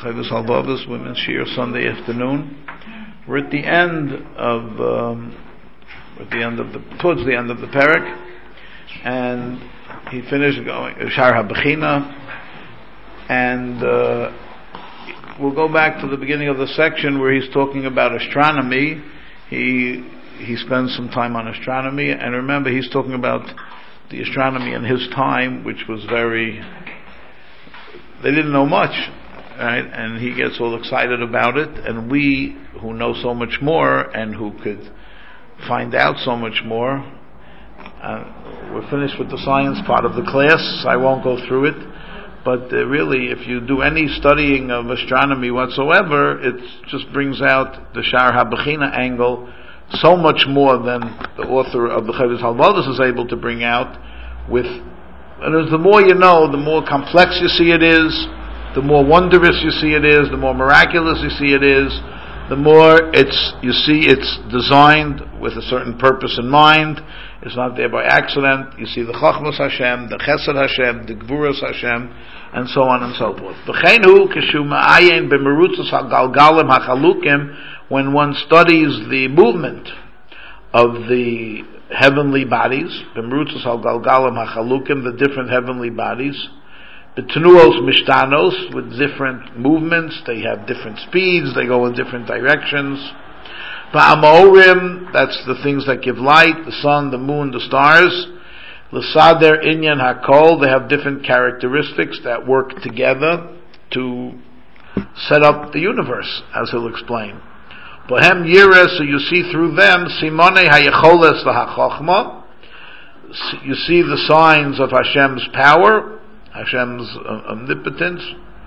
Chovos Halvavos Women's Shir Sunday afternoon. We're at the end of towards the end of the parak, and he finished going Shar HaBechina, and we'll go back to the beginning of the section where he's talking about astronomy. He spends some time on astronomy, and remember he's talking about the astronomy in his time, which was they didn't know much, right? And he gets all excited about it, and we who know so much more and who could find out so much more, we're finished with the science part of the class. I won't go through it, but really, if you do any studying of astronomy whatsoever, it just brings out the Shar HaBechina angle so much more than the author of the Chovos Halvavos is able to bring out. And as the more you know, the more complex you see it is, the more wondrous you see it is, the more miraculous you see it is, the more you see it's designed with a certain purpose in mind. It's not there by accident. You see the Chachmas Hashem, the Chesed Hashem, the Gvuras Hashem, and so on and so forth. When one studies the movement of the heavenly bodies, the different heavenly bodies, the Tenuos Mishtanos, with different movements, they have different speeds, they go in different directions. Ba'amorim, that's the things that give light, the sun, the moon, the stars. L'sader inyan hakol, they have different characteristics that work together to set up the universe, as he'll explain. Bohem Yires, so you see through them, Simone hayecholes lahachochma, you see the signs of Hashem's power, Hashem's omnipotence,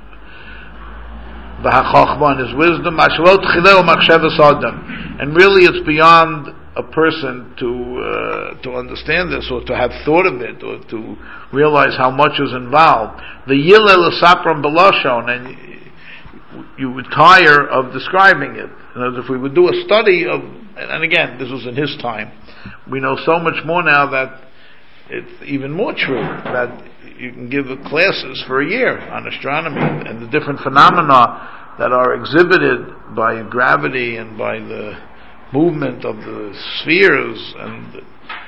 v'hachochma, and His wisdom, and really it's beyond a person to understand this, or to have thought of it, or to realize how much is involved. The Yilel Sapram Belashon, and you would tire of describing it. And if we would do a study of, and again, this was in his time, we know so much more now that it's even more true that you can give classes for a year on astronomy and the different phenomena that are exhibited by gravity and by the movement of the spheres, and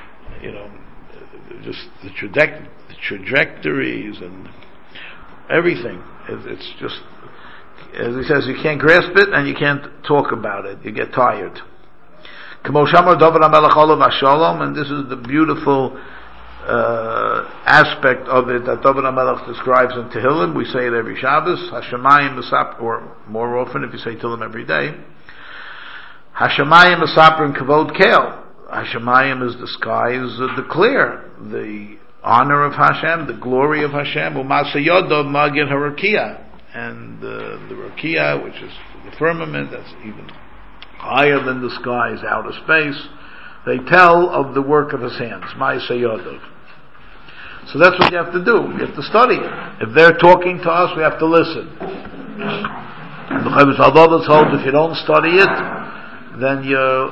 just the trajectories and everything. It's just, as he says, you can't grasp it and you can't talk about it. You get tired. And this is the beautiful aspect of it that David HaMelech describes in Tehillim. We say it every Shabbos. Hashemayim Mesap, or more often if you say Tehillim every day. Hashemayim Mesaprim Kavod Kel. Hashemayim is the skies declare the honor of Hashem, the glory of Hashem. U'masayodov Magin Harakia, and the Rakia, which is the firmament, that's even higher than the skies, outer space. They tell of the work of His hands. Ma'aseh. So that's what you have to do. You have to study it. If they're talking to us, we have to listen. And the Chovos Halvavos holds if you don't study it, then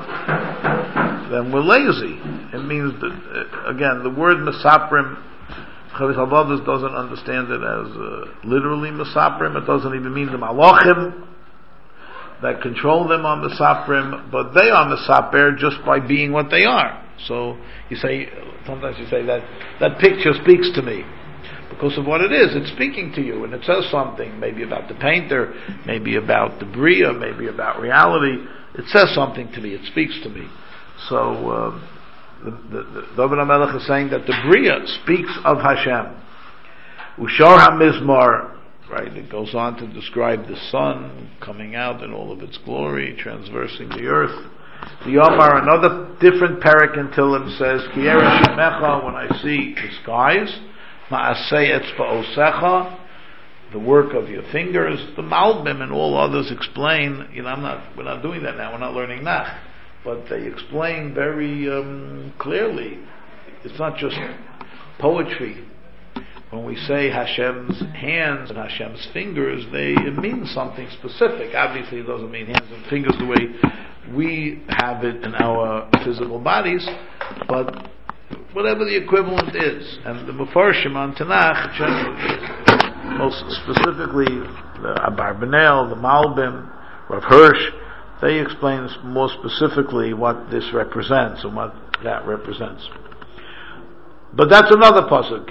we're lazy. It means that, again, the word Mesaprim, Chovos Halvavos doesn't understand it as literally Mesaprim. It doesn't even mean the Malachim that control them on the Mesaprim, but they are Mesaper just by being what they are. So sometimes you say that picture speaks to me. Because of what it is, it's speaking to you, and it says something, maybe about the painter, maybe about the Bria, maybe about reality. It says something to me, it speaks to me. So, the David HaMelech is saying that the Bria speaks of Hashem. Ushar HaMizmar, right, it goes on to describe the sun coming out in all of its glory, transversing the earth. The Yomar, another different parak in Tehillim says, Ki Eresh Shemecha, when I see the skies, Ma'aseh Etzba'osecha, the work of your fingers. The Malbim and all others explain, we're not doing that now, we're not learning Nach, but they explain very clearly, it's not just poetry. When we say Hashem's hands and Hashem's fingers, it means something specific. Obviously, it doesn't mean hands and fingers the way we have it in our physical bodies, but whatever the equivalent is. And the Mefarshim on Tanakh generally most specifically, the Abarbanel, the Malbim, Rav Hirsch, they explain more specifically what this represents and what that represents. But that's another pasuk.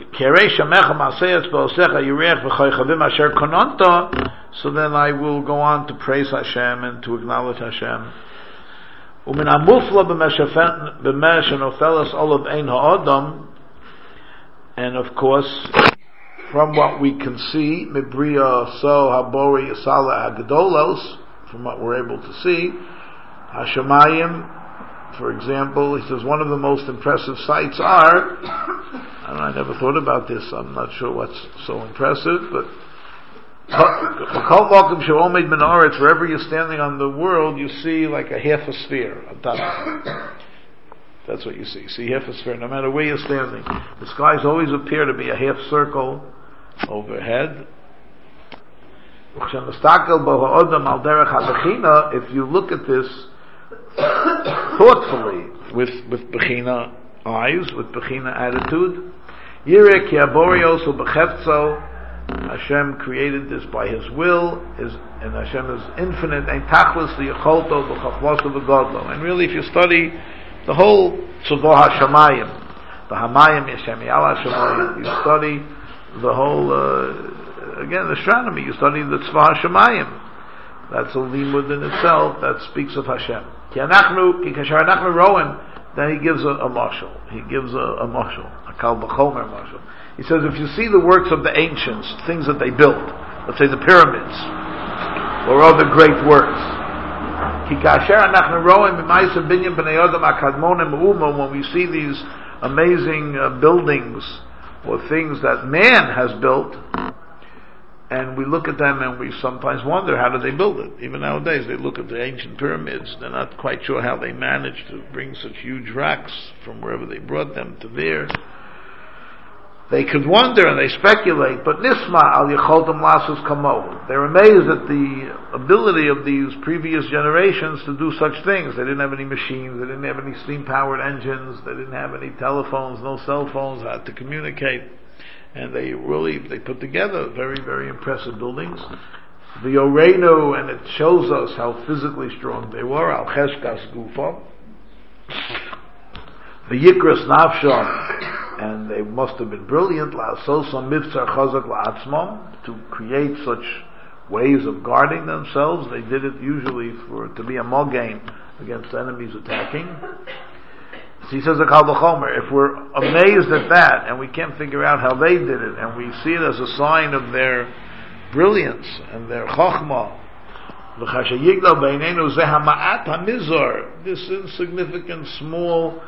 So then I will go on to praise Hashem and to acknowledge Hashem. And of course, from what we can see, from what we're able to see, Hashemayim, for example, he says one of the most impressive sights are, I never thought about this, I'm not sure what's so impressive, but wherever you're standing on the world, you see like a half a sphere on top. That's what you see. You see half a sphere, no matter where you're standing. The skies always appear to be a half circle overhead. If you look at this thoughtfully, with Bechina eyes, with Bechina attitude, Hashem created this by His will, and Hashem is infinite, and really if you study the whole Tzavah HaShamayim, the Hamayim Yashem Yal HaShamayim, you study the whole, again, astronomy, you study the Tzavah HaShamayim. That's a limud in itself that speaks of Hashem. Then he gives a mashal. He gives a mashal, a kal b'chomer mashal. He says, if you see the works of the ancients, things that they built, let's say the pyramids, or other great works, when we see these amazing buildings or things that man has built, and we look at them and we sometimes wonder, how did they build it? Even nowadays, they look at the ancient pyramids, they're not quite sure how they managed to bring such huge rocks from wherever they brought them to there. They could wonder and they speculate, but nisma al yicholtam lasus kamo. They're amazed at the ability of these previous generations to do such things. They didn't have any machines, they didn't have any steam-powered engines, they didn't have any telephones, no cell phones, how to communicate. And they put together very, very impressive buildings. The Yoreinu, and it shows us how physically strong they were, al cheshkas gufa. The Yikras Nafshon, and they must have been brilliant, to create such ways of guarding themselves. They did it usually to be a mogain against enemies attacking. So he says, if we're amazed at that, and we can't figure out how they did it, and we see it as a sign of their brilliance and their chokhmah, this insignificant, small,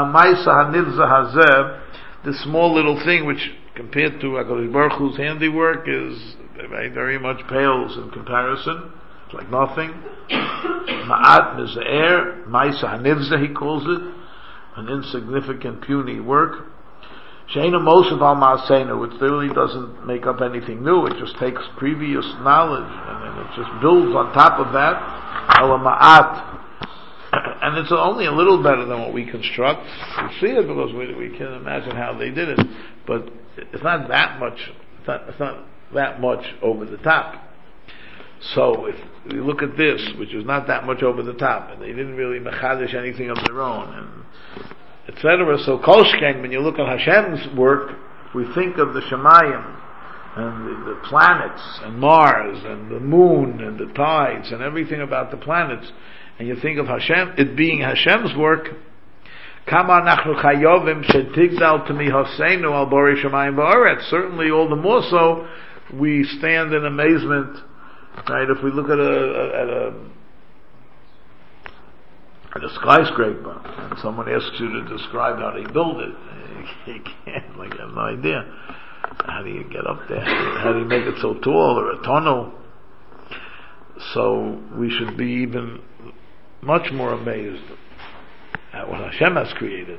this small little thing, which compared to HaKadosh Baruch Hu's handiwork is very much pales in comparison. It's like nothing. Ma'at mizair, Maisa hanivza he calls it, an insignificant, puny work. Sheina Moshe al Ma'aseinu, which really doesn't make up anything new. It just takes previous knowledge and then it just builds on top of that. Ala Ma'at. And it's only a little better than what we construct. We see it because we can imagine how they did it, but it's not that much. It's not that much over the top. So if we look at this, which is not that much over the top, and they didn't really mechadish anything of their own, and etc. So Kolshkein, when you look at Hashem's work, we think of the Shemayim and the planets and Mars and the moon and the tides and everything about the planets. And you think of Hashem, it being Hashem's work, certainly all the more so, we stand in amazement, right? If we look at a skyscraper, and someone asks you to describe how they build it, you can't, like, I have no idea. How do you get up there? How do you make it so tall, or a tunnel? So we should be even much more amazed at what Hashem has created.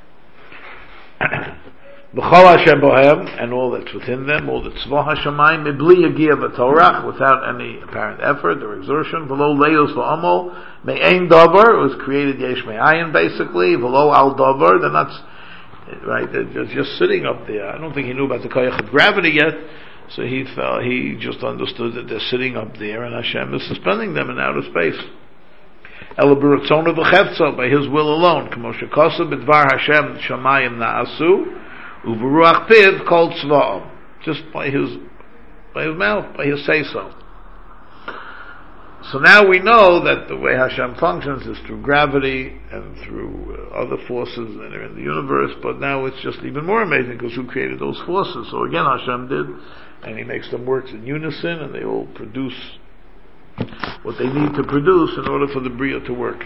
B'chol Hashem bohem, and all that's within them, all the tzvah hashamayim, mibli yagia v'torach, without any apparent effort or exertion, v'lo leos v'amol, me'ein davar, it was created yesh me'ayin basically, v'lo al davar, they're not, right, they're just sitting up there. I don't think he knew about the koyach of gravity yet, So he just understood that they're sitting up there and Hashem is suspending them in outer space. Ela b'ratzona v'chefza, by His will alone. K'mo shekosav b'dvar Hashem shamayim na'asu, u'v'ruach piv kol tzva'am. Just by His mouth, by His say-so. So now we know that the way Hashem functions is through gravity and through other forces that are in the universe, but now it's just even more amazing because who created those forces? So again, Hashem did, and He makes them work in unison, and they all produce what they need to produce in order for the Bria to work.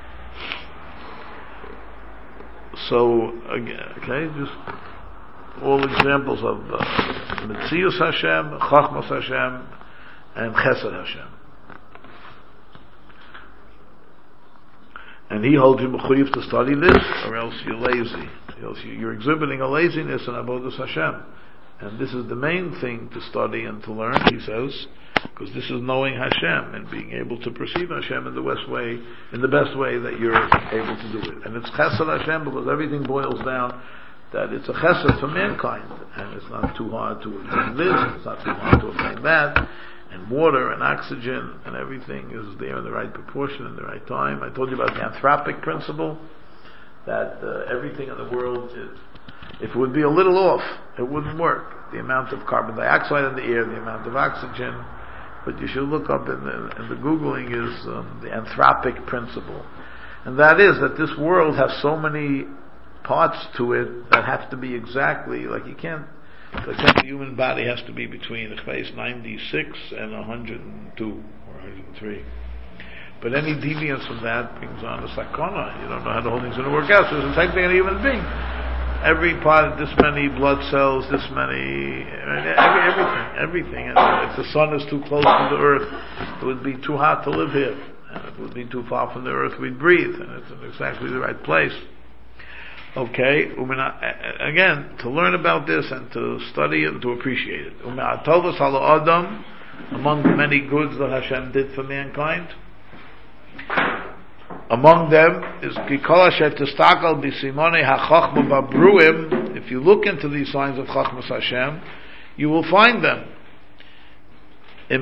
So, again, okay, just all examples of Metzius Hashem, Chachmas Hashem, and Chesed Hashem. And he holds you mechuyev to study this, or else you're lazy. Else you're exhibiting a laziness in Avodas Hashem. And this is the main thing to study and to learn, he says, because this is knowing Hashem and being able to perceive Hashem in the best way that you're able to do it. And it's Chesed Hashem because everything boils down that it's a Chesed for mankind, and it's not too hard to obtain this, it's not too hard to obtain that. And water and oxygen and everything is there in the right proportion, in the right time. I told you about the anthropic principle, that everything in the world, if it would be a little off, it wouldn't work. The amount of carbon dioxide in the air, the amount of oxygen. But you should look up in the Googling is the anthropic principle. And that is that this world has so many parts to it that have to be exactly, like you can't, the human body has to be between 96 and 102 or 103. But any deviance from that brings on a sakana. You don't know how the whole thing's going to work out. So it's the same thing in a human being. Every part, this many blood cells, this many, everything. And if the sun is too close to the earth, it would be too hot to live here. And if it would be too far from the earth, we'd breathe. And it's in exactly the right place. Okay, again, to learn about this and to study it and to appreciate it. Among the many goods that Hashem did for mankind, among them is if you look into these signs of Chachmas Hashem, you will find them. As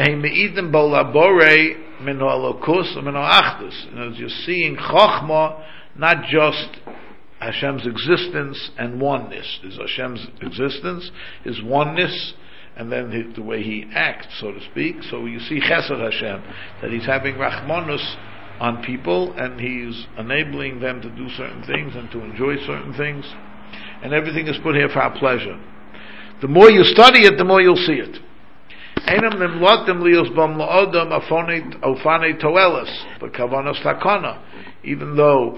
you're seeing Chachma, not just Hashem's existence and oneness. There's Hashem's existence, His oneness, and then the way He acts, so to speak. So you see Chesed Hashem, that He's having Rachmanus on people, and He's enabling them to do certain things and to enjoy certain things. And everything is put here for our pleasure. The more you study it, the more you'll see it. Even though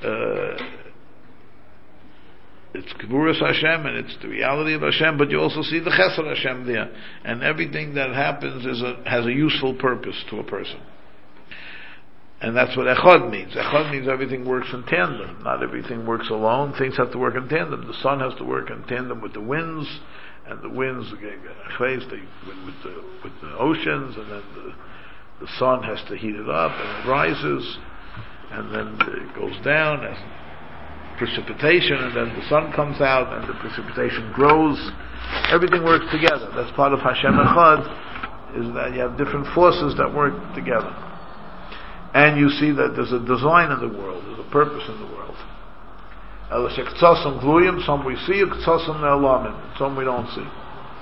it's Kevuras Hashem and it's the reality of Hashem, but you also see the Chesed Hashem there. And everything that happens has a useful purpose to a person. And that's what Echad means. Echad means everything works in tandem. Not everything works alone. Things have to work in tandem. The sun has to work in tandem with the winds, and the winds with the oceans, and then the sun has to heat it up, and it rises, and then it goes down as precipitation, and then the sun comes out, and the precipitation grows. Everything works together. That's part of Hashem Echad, is that you have different forces that work together. And you see that there's a design in the world, there's a purpose in the world. Some we see, some we don't see.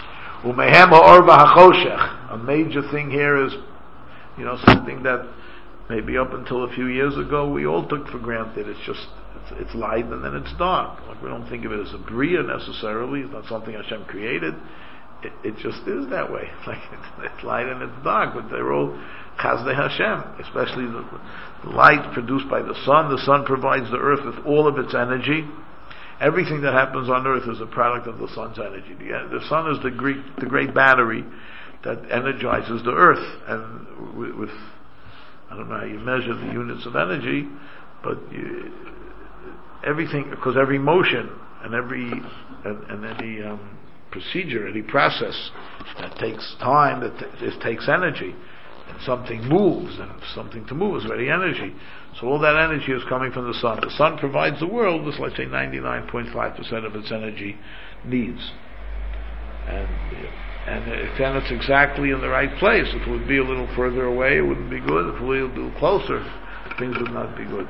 A major thing here is, something that maybe up until a few years ago we all took for granted. It's light and then it's dark. Like, we don't think of it as a bria necessarily. It's not something Hashem created. It just is that way. Like it's light and it's dark, but they're all Chazdei Hashem. Especially the light produced by the sun. The sun provides the earth with all of its energy. Everything that happens on earth is a product of the sun's energy. The sun is the great battery that energizes the earth, and with I don't know how you measure the units of energy, but everything, because every motion and any procedure, any process that takes time, it takes energy, and something moves, and something to move is very energy. So all that energy is coming from the sun. The sun provides the world with, let's say, 99.5% of its energy needs. And And then it's exactly in the right place. If it would be a little further away, it wouldn't be good. If it would be a little closer, things would not be good.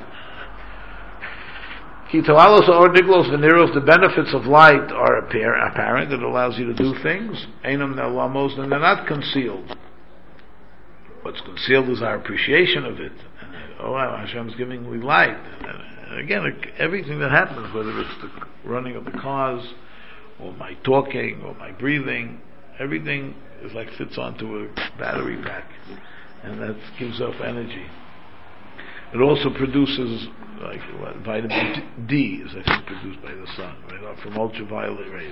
The benefits of light are apparent. It allows you to do things. Einam ne'lamos, and they're not concealed. What's concealed is our appreciation of it. Oh, wow, Hashem's giving me light. And again, everything that happens, whether it's the running of the cars, or my talking, or my breathing, everything is like fits onto a battery pack, and that gives off energy. It also produces vitamin D is I think produced by the sun, right, from ultraviolet rays.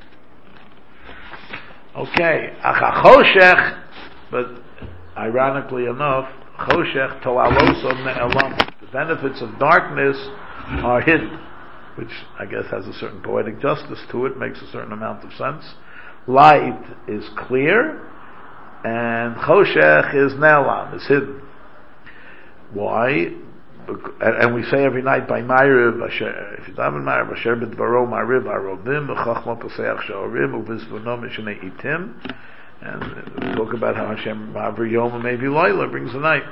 Okay, achachoshech, but ironically enough, choshech to'aloso ne'elam. The benefits of darkness are hidden, which I guess has a certain poetic justice to it, makes a certain amount of sense. Light is clear, and choshech is ne'elam, is hidden. Why? And we say every night by Ma'ariv, if you daven Ma'ariv, Asher b'dvaro Ma'ariv arobim, v'chachma poseach sha'orim, u'vizvono mishnei itim, and we talk about how Hashem Ma'avri Yom Mevi Loila brings the night.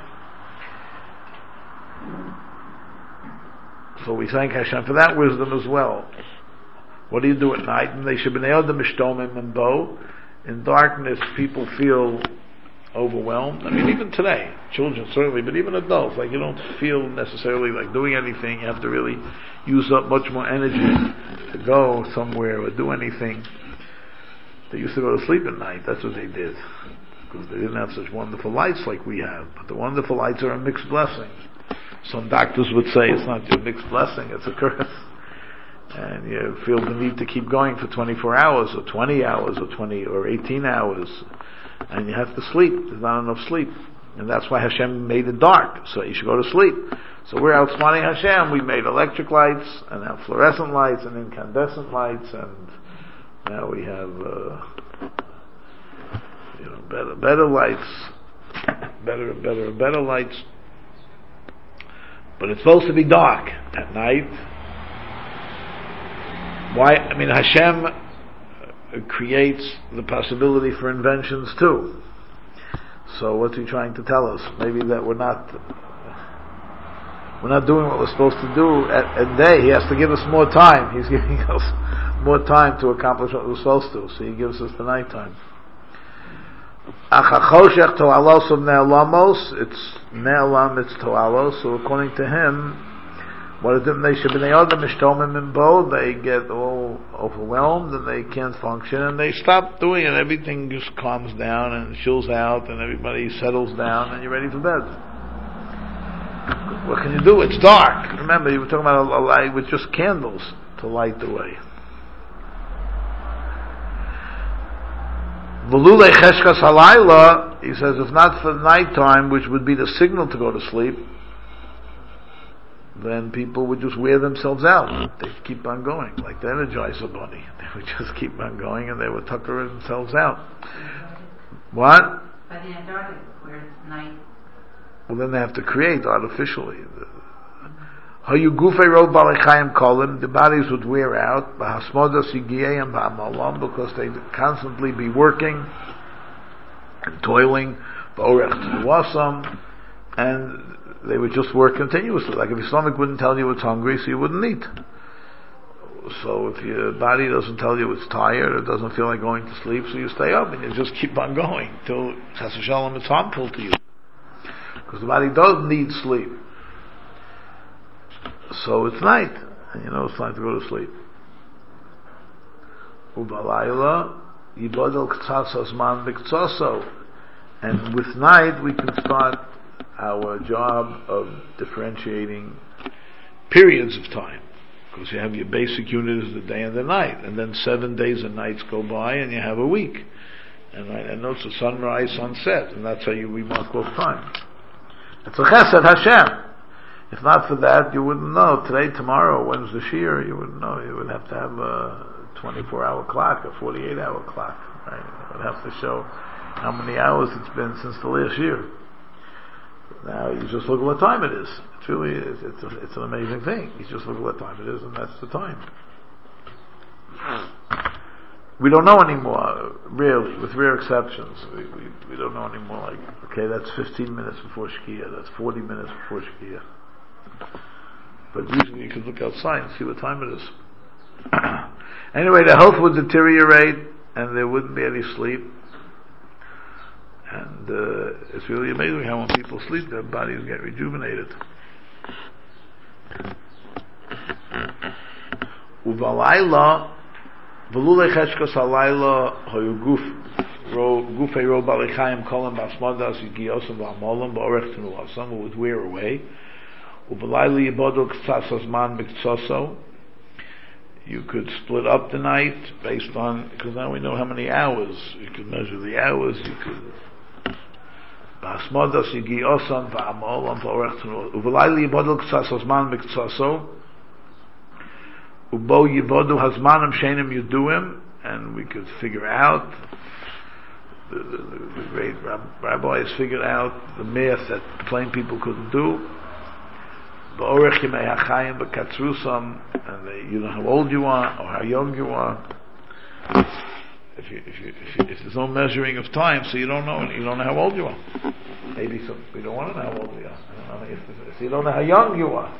So we thank Hashem for that wisdom as well. What do you do at night? And they should be ne'odem mishtomim and bo. In darkness, people feel overwhelmed. I mean, even today, children certainly, but even adults, like you don't feel necessarily like doing anything. You have to really use up much more energy to go somewhere or do anything. They used to go to sleep at night. That's what they did, because they didn't have such wonderful lights like we have. But the wonderful lights are a mixed blessing. Some doctors would say it's not a mixed blessing, it's a curse. And you feel the need to keep going for 24 hours or 20 hours or 20 or 18 hours. And you have to sleep. There's not enough sleep. And that's why Hashem made it dark. So you should go to sleep. So we're outsmarting Hashem. We made electric lights, and now fluorescent lights, and incandescent lights, and now we have better lights. Better lights. But it's supposed to be dark at night. Why? I mean, Hashem creates the possibility for inventions too. So what's he trying to tell us? Maybe that we're not doing what we're supposed to do at day. He has to give us more time. He's giving us more time to accomplish what we're supposed to. So he gives us the nighttime. Achachoshech to'alos of ne'elamos. It's ne'elam, it's to'alos. So according to him, what is it? They get all overwhelmed and they can't function and they stop doing it. Everything just calms down and chills out and everybody settles down and you're ready for bed. What can you do? It's dark. Remember, you were talking about a light with just candles to light the way. V'lulei cheshkas halayla, he says, if not for nighttime, which would be the signal to go to sleep, then people would just wear themselves out. They'd keep on going, like the Energizer Bunny. They would just keep on going and they would tucker themselves out. What? But in Antarctica, where it's night. Well, then they have to create artificially. The bodies would wear out because they'd constantly be working and toiling, and they would just work continuously. Like if your stomach wouldn't tell you it's hungry, so you wouldn't eat. So if your body doesn't tell you it's tired or doesn't feel like going to sleep, so you stay up and you just keep on going till Chas v'Shalom it's harmful to you. Because the body does need sleep. So it's night, and it's time to go to sleep. Ubalayla yibadal k'tzas man b'ktzaso, and with night we can start our job of differentiating periods of time, because you have your basic unit is the day and the night, and then 7 days and nights go by, and you have a week, and it's a sunrise, sunset, and that's how we mark off time. It's a chesed Hashem. If not for that, you wouldn't know. Today, tomorrow, when's the shear? You wouldn't know. You would have to have a 24-hour clock, a 48-hour clock, right? It would have to show how many hours it's been since the last year. Now you just look at what time it is. It's really it's an amazing thing. You just look at what time it is, and that's the time. We don't know anymore, really, with rare exceptions. We don't know anymore, like, okay, that's 15 minutes before Shkia, that's 40 minutes before Shkia. But usually you could look outside and see what time it is. Anyway, the health would deteriorate, and there wouldn't be any sleep. And it's really amazing how when people sleep, their bodies get rejuvenated. Uvalayla, v'lulei cheshkos halayla hoyu gufei ro balichayim kolam basmodas yigiosim v'amolam ba'orech tenulasam, would wear away. Uvalayla yibodu k'tzasas man b'ktzoso. You could split up the night based on, because now we know how many hours. You could measure the hours. You could basmodas yigiosim v'amolam ba'orech tenulasam. Uvalayla yibodu k'tzasas man b'ktzoso. Ubo yivodu hazmanim shenim yuduim, and we could figure out, the great rabbis figured out the math that plain people couldn't do. Ba'orech yimei hachayim b'katzrusam, and you know how old you are or how young you are. If there's no measuring of time, so you don't know how old you are. Maybe we don't want to know how old we are. I don't know if you don't know how young you are.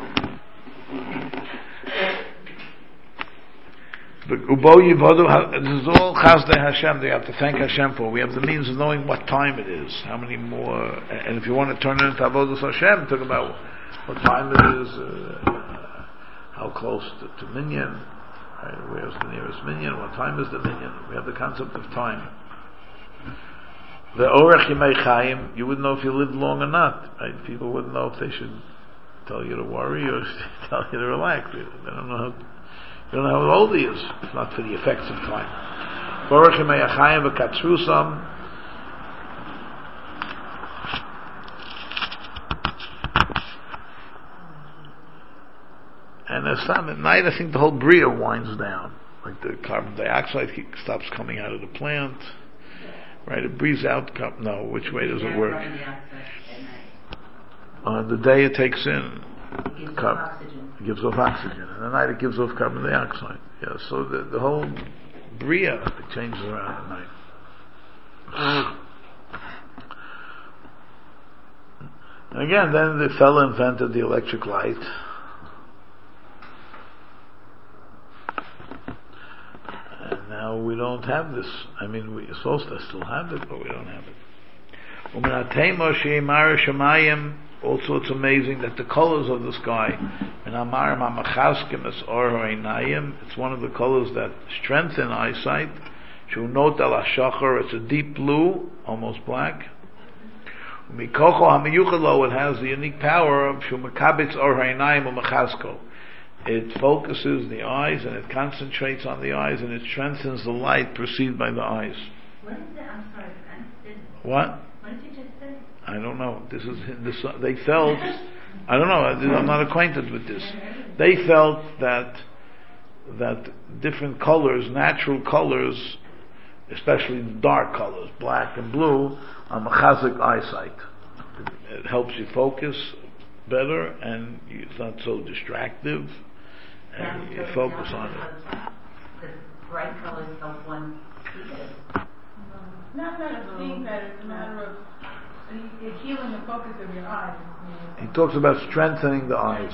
This is all Chazdei Hashem. They have to thank Hashem for. We have the means of knowing what time it is, how many more, and if you want to turn it into Avodas Hashem, talk about what time it is, how close to Minyan, right? Where's the nearest Minyan, what time is the Minyan. We have the concept of time. The Orech Yimei Chaim, you wouldn't know if you lived long or not, right? People wouldn't know if they should tell you to worry or tell you to relax. They don't know how. You don't know how old he is. It's not for the effects of time. Baruch Yimei Achayim v'katzrusam. And at night, I think the whole bria winds down. Like the carbon dioxide stops coming out of the plant. Right? It breathes out. No, which way does it work? The day it takes in. It gives off oxygen, and at night it gives off carbon dioxide. Yeah, so the whole bria changes around at night. And again, then the fella invented the electric light. And now we don't have this. I mean, we're supposed to still have it, but we don't have it. Also, it's amazing that the colors of the sky, it's one of the colors that strengthen eyesight. It's a deep blue, almost black. It has the unique power of it focuses the eyes and it concentrates on the eyes and it strengthens the light perceived by the eyes. What is it? I'm sorry. What? What did you just say? I don't know. They felt, I don't know, I'm not acquainted with this. They felt that different colors, natural colors, especially dark colors, black and blue, are mechazik eyesight. It helps you focus better and it's not so distractive and you focus on it. The bright colors help one see better. Not a matter of seeing better, it's a matter of you're healing the focus of your eyes. He talks about strengthening the eyes.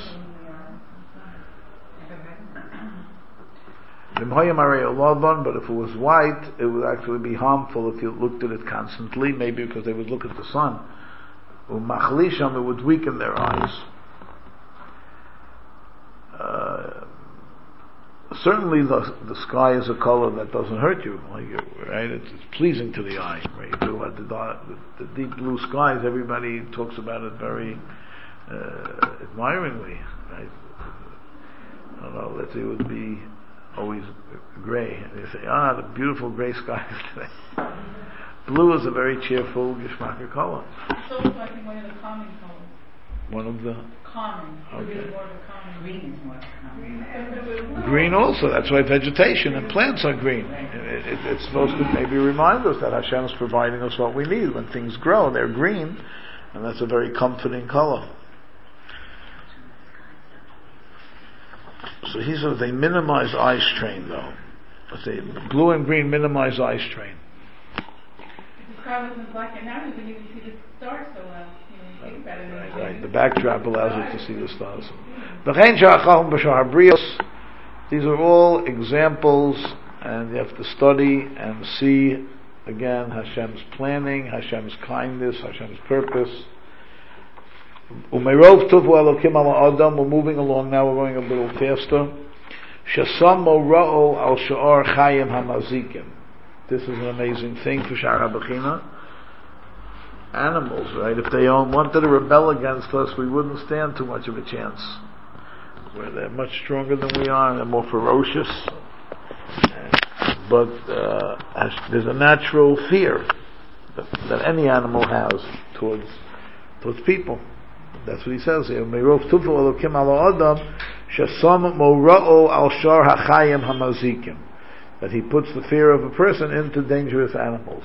But if it was white, it would actually be harmful if you looked at it constantly, maybe because they would look at the sun. It would weaken their eyes. Certainly the sky is a color that doesn't hurt you, right? It's pleasing to the eye, right? You talk about the deep blue skies, everybody talks about it very admiringly, right? I don't know, let's say it would be always gray, and they say, the beautiful gray skies today. Blue is a very cheerful Geshmaka color. So it's like one of the calming colors. One of the calming. Okay. More of a calming. Green is more common. Green also. That's why vegetation and plants are green. It's supposed to maybe remind us that Hashem is providing us what we need. When things grow, they're green, and that's a very comforting color. So he says they minimize eye strain though. let's say, blue and green minimize eye strain. If the sky was in black and now you can even see the stars so well. You think about it. Right. The backdrop allows us to see the stars. These are all examples, and you have to study and see again Hashem's planning, Hashem's kindness, Hashem's purpose. Umerov tuvu elokim ala adam. We're moving along now. We're going a little faster. Shasamo ra'o al sha'ar chayim hamazikim. This is an amazing thing for Shar HaBechina. Animals, right? If they wanted to rebel against us, we wouldn't stand too much of a chance. Where they're much stronger than we are, and they're more ferocious. But there's a natural fear that any animal has towards people. That's what he says here. Merov tufu elokim ala adam shasam mora'o al shar hachayim hamazikim. That he puts the fear of a person into dangerous animals.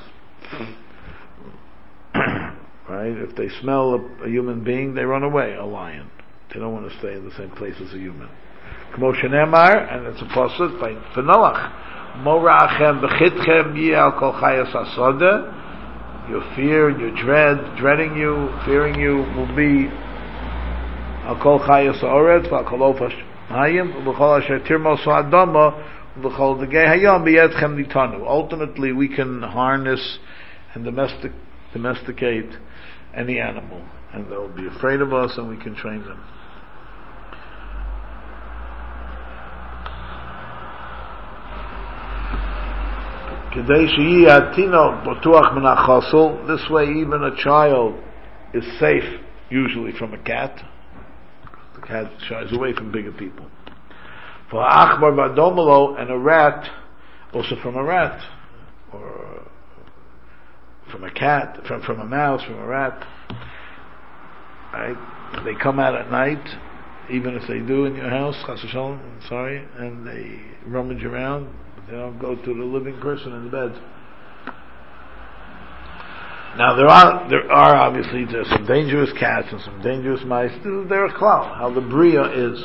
Right? If they smell a human being, they run away. A lion. They don't want to stay in the same place as a human. Kmo shenemar, and it's a pasuk by Noach. Mora'achem b'chitchem yi al kol chayas asodeh. Your fear, your dreading you, fearing you will be al kol chayas ha'oretz v'al kol ofash hayim v'chol asher tirmos ha'adama v'chol degei hayam b'yedchem nitanu. Ultimately, we can harness and domesticate any animal, and they'll be afraid of us, and we can train them. This way even a child is safe usually from a cat. The cat shies away from bigger people. For achbar badomalo, and a rat, also from a rat, or from a cat, from a mouse, from a rat. Right? They come out at night, even if they do in your house, chas v'shalom, sorry, and they rummage around. They don't go to the living person in the bed. Now there are obviously there's some dangerous cats and some dangerous mice. They're a klal, how the bria is.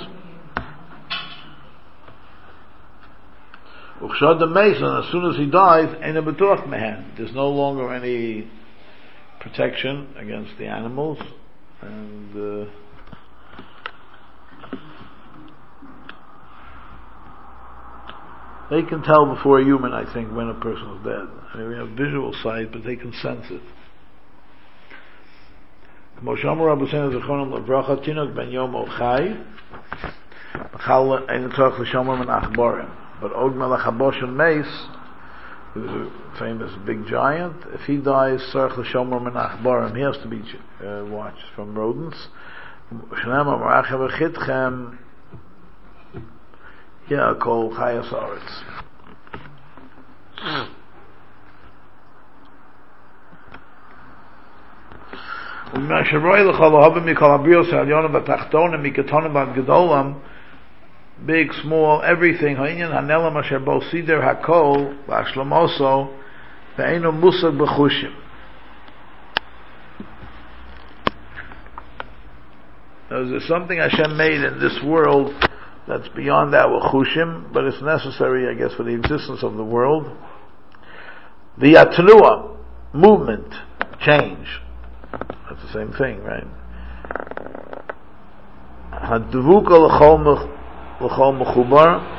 Uchshad the mason, as soon as he dies, ain't a betuach mehen. There's no longer any protection against the animals, and they can tell before a human, I think, when a person is dead. I mean, we have visual sight, but they can sense it. But Og Melech HaBoshen Meis, who's a famous big giant, if he dies, Sarch L'Shomer Min Achbarim, he has to be watched from rodents. Shnema Marachem V'chitchem Kol Chayas Aretz. U'mashavroi L'chol L'hobim Mikol HaBrios Ha'alyonim V'tachtonim Mikatonim V'Gedolam, big, small, everything. Ha'inyan Hanelam Asher Bo Sider HaKol V'Ashlomoso Ve'enu Musag B'chushim. There's something Hashem made in this world that's beyond our chushim, but it's necessary, I guess, for the existence of the world. The atnua, movement, change. That's the same thing, right? Hadvuka l'chol mechubar.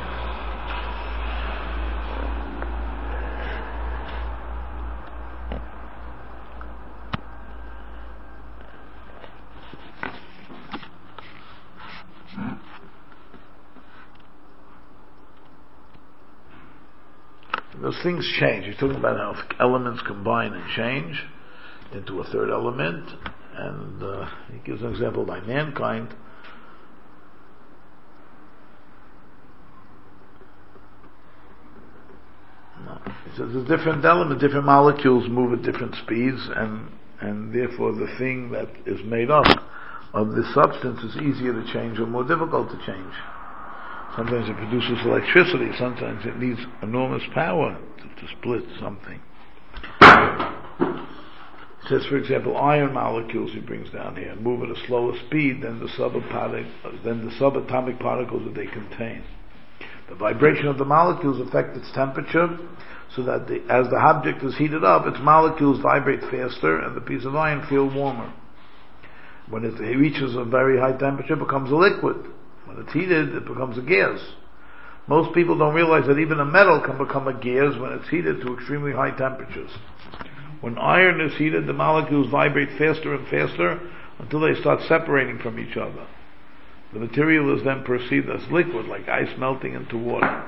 Those things change. You're talking about how elements combine and change into a third element, and he gives an example by mankind. He says there's different elements, different molecules move at different speeds, and therefore the thing that is made up of this substance is easier to change or more difficult to change. Sometimes it produces electricity, sometimes it needs enormous power to split something. It says, for example, iron molecules he brings down here move at a slower speed than the subatomic particles that they contain. The vibration of the molecules affect its temperature, so that as the object is heated up, its molecules vibrate faster and the piece of iron feels warmer. When it reaches a very high temperature, it becomes a liquid. When it's heated, it becomes a gas. Most people don't realize that even a metal can become a gas when it's heated to extremely high temperatures. When iron is heated, the molecules vibrate faster and faster until they start separating from each other. The material is then perceived as liquid, like ice melting into water.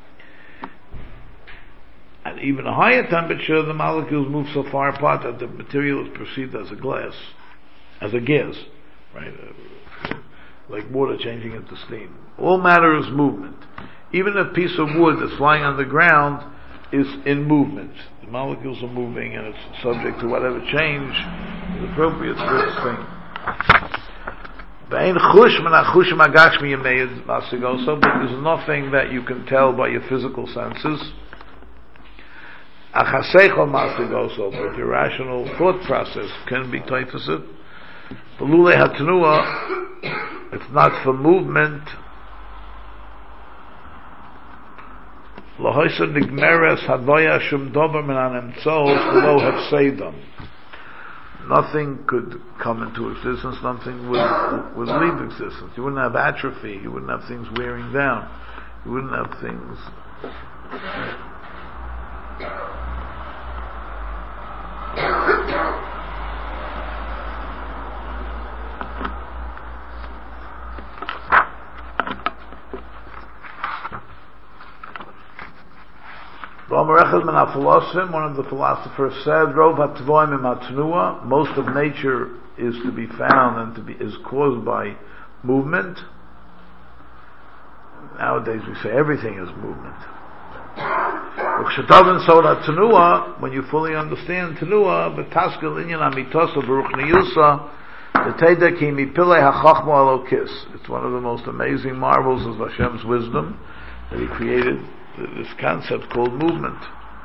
At even a higher temperature, the molecules move so far apart that the material is perceived as a gas, right? Like water changing into steam. All matter is movement. Even a piece of wood that's lying on the ground is in movement. The molecules are moving and it's subject to whatever change is appropriate for its thing. But there's nothing that you can tell by your physical senses. But your rational thought process can be taifasid. It's not for movement. Nothing could come into existence, nothing would leave existence. You wouldn't have atrophy, you wouldn't have things wearing down, you wouldn't have things. One of the philosophers said, most of nature is to be found and is caused by movement. Nowadays we say everything is movement. When you fully understand Tenuah, it's one of the most amazing marvels of Hashem's wisdom that He created this concept called movement.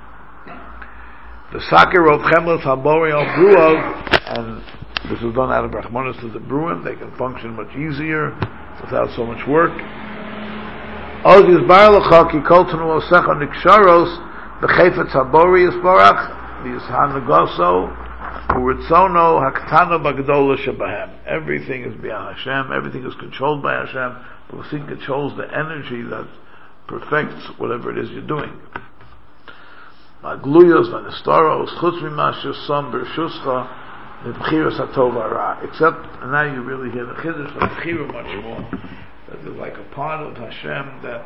The Saker of Chemlet Habori al Bruav, and this is done out of Rachmanis to the Bruin, they can function much easier without so much work. Oz Yisbar L'cha ki kol Tenuah Secha Niksharos B'chefetz Habori Yisbarach V'yishan Negoso Uritzono Haktana B'Gdola Shebahem. Everything is beyond Hashem, everything is controlled by Hashem, but Hashem controls the energy that perfects whatever it is you're doing. Magluyos v'nestoros chutz mimasher som b'rshuscha v'bchiras hatov hara. Except now you really hear the chiddush of bchira much more. That there's like a part of Hashem that.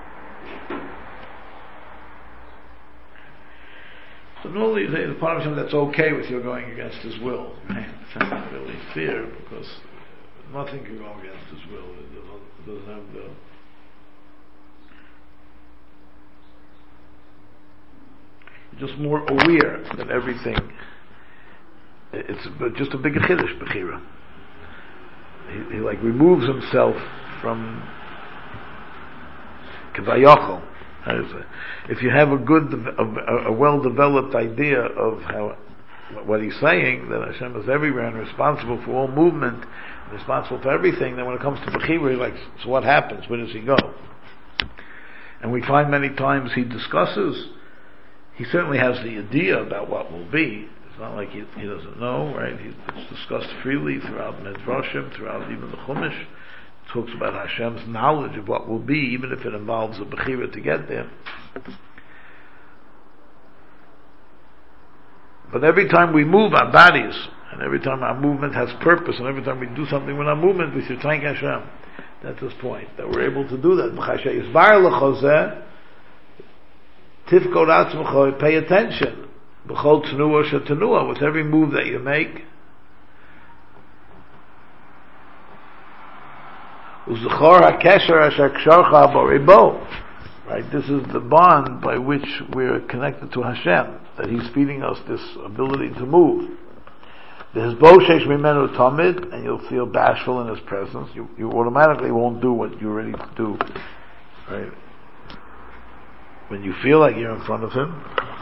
So normally there's a part of Hashem that's okay with you going against His will. It's not really fair because nothing can go against His will. It doesn't have the. Just more aware that everything, it's just a bigger chiddush, bechira. He like removes himself from kavayachol. If you have a well-developed idea of what he's saying, that Hashem is everywhere and responsible for all movement, and responsible for everything, then when it comes to bechira, he's like, so what happens? Where does he go? And we find many times he discusses. He certainly has the idea about what will be. It's not like he doesn't know, right? It's discussed freely throughout Medrashim, throughout even the Chumash. It talks about Hashem's knowledge of what will be, even if it involves a bechira to get there. But every time we move our bodies, and every time our movement has purpose, and every time we do something with our movement, we should thank Hashem. That's his point, that we're able to do that. Tifkod atzmachoi, pay attention. B'chol tenuah shetenuah, with every move that you make. U'zechor hakesher asher ksharcha b'ribo. Right, this is the bond by which we're connected to Hashem, that He's feeding us this ability to move. There's boshesh mimenu tamid, and you'll feel bashful in His presence. You automatically won't do what you're ready to do. Right? When you feel like you're in front of Him.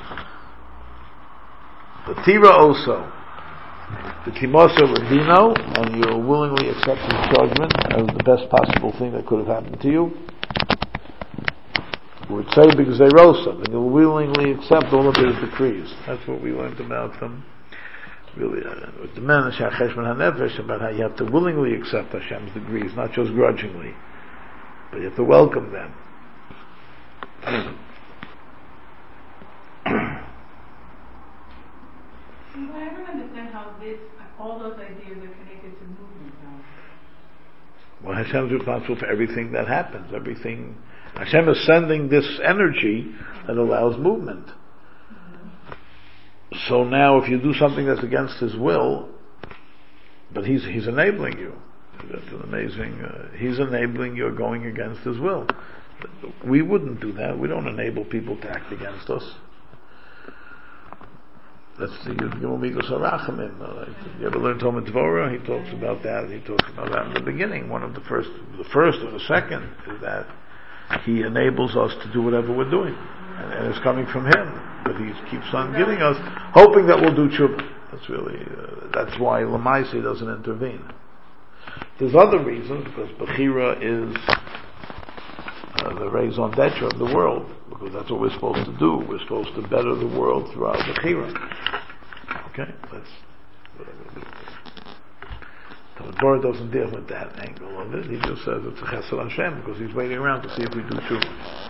The tira also, the timosa radino, and you'll willingly accept His judgment as the best possible thing that could have happened to you. would say because they rose them, and you'll willingly accept all of his decrees. That's what we learned about them. Really, with the men, about how you have to willingly accept Hashem's decrees, not just grudgingly, but you have to welcome them. I don't understand how all those ideas are connected to movement, though. Well, Hashem is responsible for everything that happens. Everything. Hashem is sending this energy that allows movement. Mm-hmm. So now, if you do something that's against His will, but He's enabling you. That's an amazing. He's enabling you going against His will. We wouldn't do that. We don't enable people to act against us. That's the Yud Midos HaRachamim. You ever learn Talmud Dvorah? He talks about that. He talks about that in the beginning. One of the first or the second is that He enables us to do whatever we're doing, and it's coming from Him. But He keeps on giving us, hoping that we'll do tshuva. That's really that's why Lamaisi doesn't intervene. There's other reasons, because Bechira is the raison d'etre of the world, because that's what we're supposed to do. We're supposed to better the world through our Bechira. Okay? That's Talmud Torah doesn't deal with that angle of it. He just says it's a Chesed Hashem, because He's waiting around to see if we do tshuva.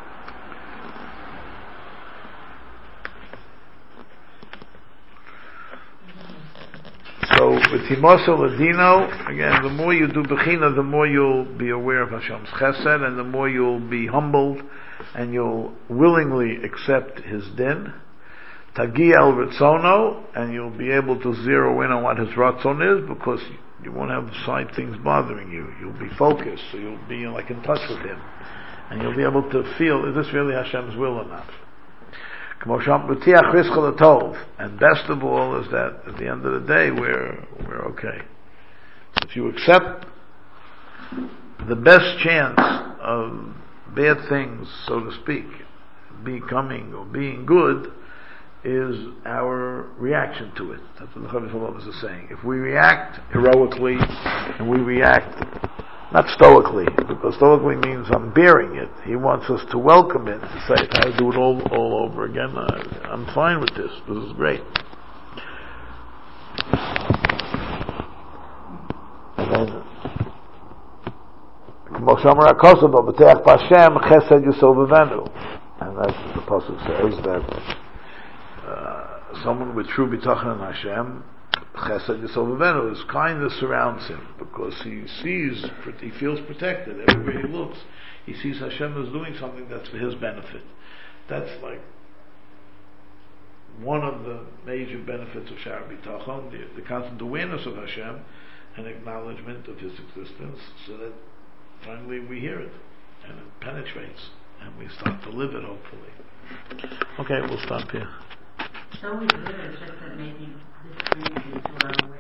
So, with Timosa Ladino, again, the more you do Bechina, the more you'll be aware of Hashem's Chesed, and the more you'll be humbled, and you'll willingly accept His din. Tagi el Ritzono, and you'll be able to zero in on what His Ratzon is, because you won't have side things bothering you. You'll be focused, so you'll be like in touch with Him. And you'll be able to feel, is this really Hashem's will or not? And best of all is that at the end of the day we're okay. So if you accept the best chance of bad things, so to speak, becoming or being good, is our reaction to it. That's what the Chovos HaLevavos is saying. If we react heroically, and we react not stoically, because stoically means I'm bearing it. He wants us to welcome it, to say, if I do it all over again, I'm fine with this. This is great. And then, and that's the pasuk says that someone with true bitachon in Hashem, Chesed Yisov Avenu, his kindness surrounds him, because he feels protected. Everywhere he looks, he sees Hashem is doing something that's for his benefit. That's like one of the major benefits of Sha'ar Bitachon, the constant awareness of Hashem and acknowledgement of His existence, so that finally we hear it, and it penetrates, and we start to live it, hopefully. Okay, we'll stop here. So we do, it's just that maybe this brings you to a